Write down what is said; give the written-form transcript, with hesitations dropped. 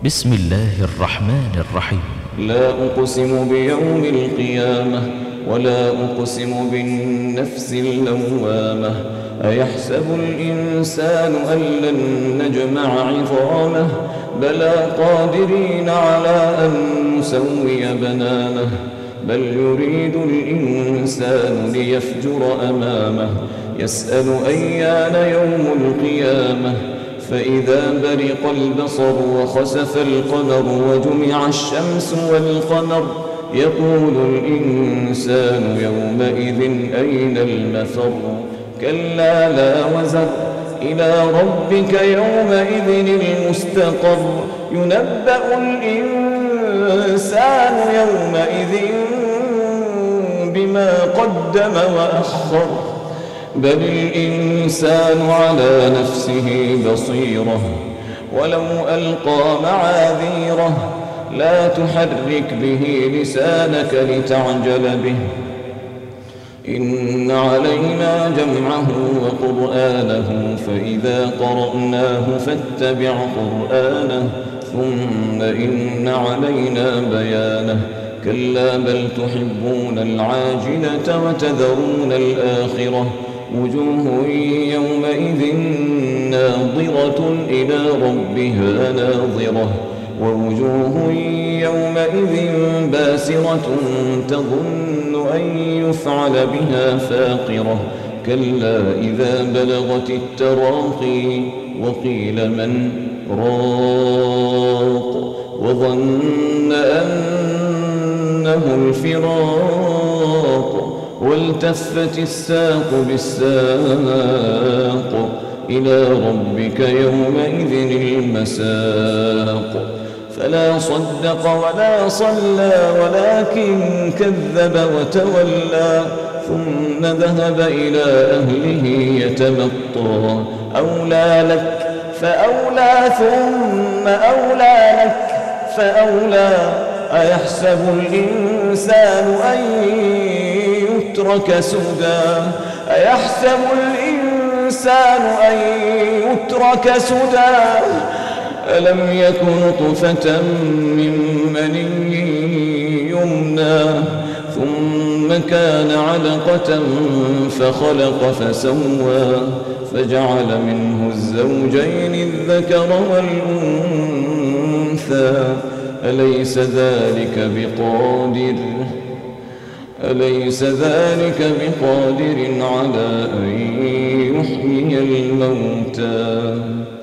بسم الله الرحمن الرحيم. لا أقسم بيوم القيامة ولا أقسم بالنفس اللوامة. أيحسب الإنسان أن لن نجمع عظامه بلى قادرين على أن نسوي بنانه بل يريد الإنسان ليفجر أمامه يسأل أيان يوم القيامة فإذا برق البصر وخسف القمر وجمع الشمس والقمر يقول الإنسان يومئذ أين المفر كلا لا وزر إلى ربك يومئذ المستقر ينبأ الإنسان يومئذ بما قدم وأخر بل الإنسان على نفسه بصيرة ولو ألقى معاذيره لا تحرك به لسانك لتعجل به إن علينا جمعه وقرآنه فإذا قرأناه فاتبع قرآنه ثم إن علينا بيانه كلا بل تحبون العاجلة وتذرون الآخرة وجوه يومئذ ناظرة إلى ربها ناظرة ووجوه يومئذ باسرة تظن أن يفعل بها فاقرة كلا إذا بلغت التراقي وقيل من راق وظن أنه الفراق والتفت الساق بالساق إلى ربك يومئذ المساق فلا صدق ولا صلى ولكن كذب وتولى ثم ذهب إلى أهله يتمطى أولى لك فأولى ثم أولى لك فأولى أيحسب الإنسان أن يترك سدى أيحسب الإنسان أن يترك سدى ألم يك نطفة من مني يمنى ثم كان علقة فخلق فسوى فجعل منه الزوجين الذكر والأنثى أليس ذلك بقادر على أن يحيي الموتى